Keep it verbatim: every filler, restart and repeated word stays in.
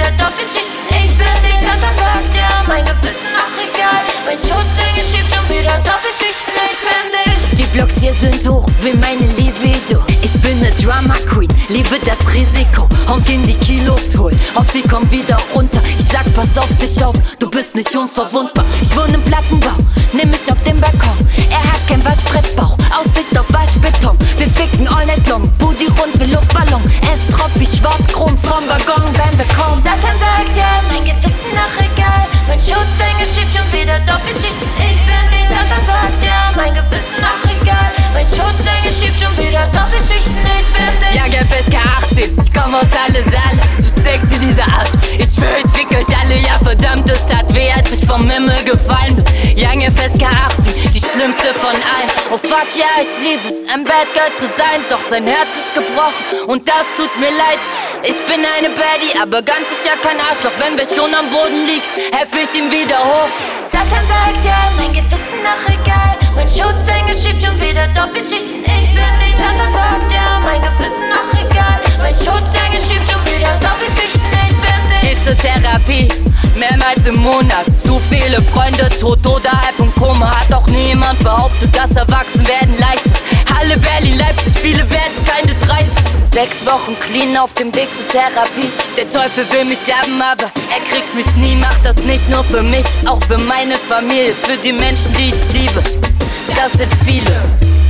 wieder Doppelschichten. Ich bin den ganzen Tag der, mein Gewissen ach egal. Mein Schutzengel schiebt schon wieder Doppelschichten. Ich bin dich. Die Blocks hier sind hoch wie meine Libido. Ich bin ne Drama Queen, liebe das Risiko und ihn die Kilos holen. Auf sie kommt wieder runter. Ich sag, pass auf dich auf, du bist nicht unverwundbar. Ich wohne im Plattenbau, nimm mich auf den Balkon. Er hat kein Waschbrettbauch, Aussicht auf Waschbeton. Wir ficken all night long, Booty rund wie Luftballon. Es tropft wie Schwarzchrom vom Waggon, wenn wir kommen. Satan sagt ja, mein Gewissen ach egal. Mein Schutzengel schiebt schon wieder Doppelschichten. Ich bin den ganzen Tag der, mein Gewissen ach egal. Mein Schutzengel schiebt schon wieder Doppelschichten. Ich bin den Ja, F S K achtzehn, ich komm aus alle Saale. Du sexy, dieser Arsch, ich schwör, ich fick euch alle. Ja, verdammt, es tat weh, als ich vom Himmel gefallen bin. Young F S K achtzehn, die schlimmste von allen. Oh fuck, ja, ich lieb es, ein Bad Girl zu sein. Doch sein Herz ist gebrochen und das tut mir leid. Ich bin eine Baddie, aber ganz sicher kein Arschloch. Wenn wer schon am Boden liegt, helf ich ihm wieder hoch. Satan sagt ja, mein Gewissen ach egal. Mein Schutzengel schiebt schon wieder Doppelschichten. Ich bin den ganzen Tag der, mein Gewissen ach egal. Mein Schutzengel schiebt schon wieder Doppelschichten. Ich bin den Geh zur Therapie, mehrmals im Monat. Zu viele Freunde tot oder halb im Koma. Hat auch niemand behauptet, dass Erwachsenwerden leicht ist. Halle, Berlin, Leipzig, viele werden keine dreißig. Sechs Wochen clean auf dem Weg zur Therapie. Der Teufel will mich haben, aber er kriegt mich nie. Macht das nicht nur für mich, auch für meine Familie. Für die Menschen, die ich liebe, das sind viele.